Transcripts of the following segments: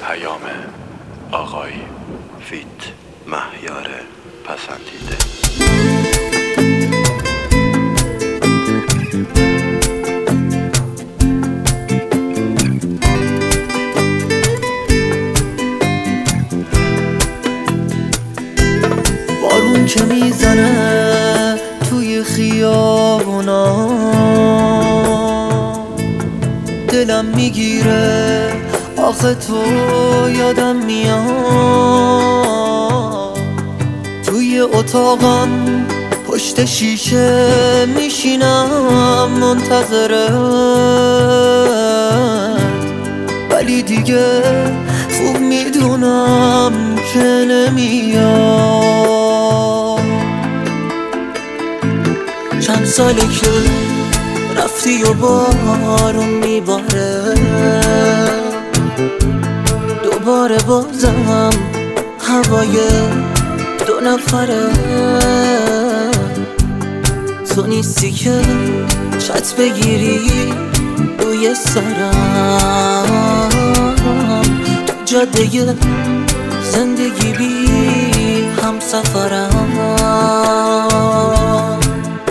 پیام آقای فیت مهیار پسندیده. بارون که میزنه توی خیابونا، دلم میگیره آخه تو یادم میاد. توی اتاقم پشت شیشه میشینم منتظرت، ولی دیگه خوب میدونم که نمیاد. چند ساله که رفتی و بارون میباره، دوباره بازم هوای دو نفره. تو نیستی که چت بگیری روی سرم، تو جاده زندگی بی هم سفرم.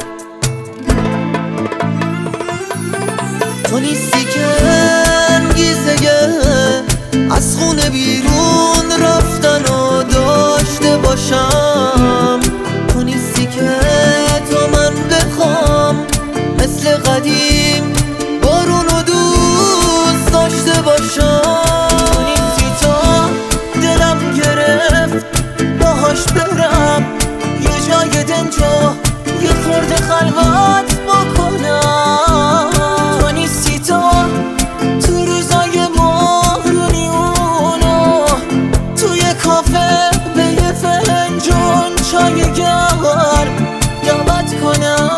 تو نیستی که انگیزه از خونه بیرون رفتن و داشته باشم. تو نیستی که تو من بخوام مثل قدیم بارونو دوست داشته باشم. تو نیستی تا دلم گرفت باهاش برم یه جای دنجا یه خورده خلوت بکنم. تو نیستی تا تو روزای ماهرونی اونو توی کافه به یه فنجون چای گرم دعوت کنم.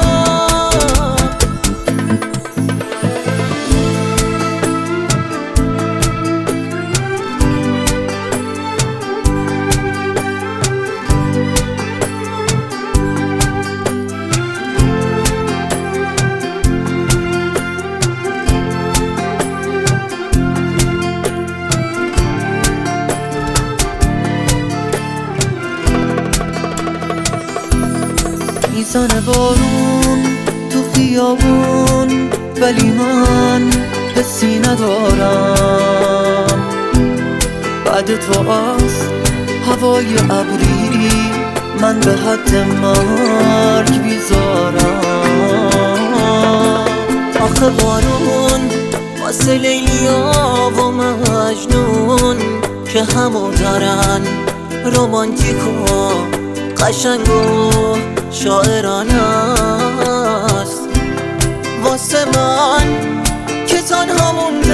میزنه بارون تو خیابون، ولی من حسی ندارم. بعد تو از هوای ابری من به حد مرگ بیزارم. آخه بارون واسه لیلیا و مجنون که همو دارن رومانتیک و قشنگ و شاعرانه است. واسه من که تنها موندم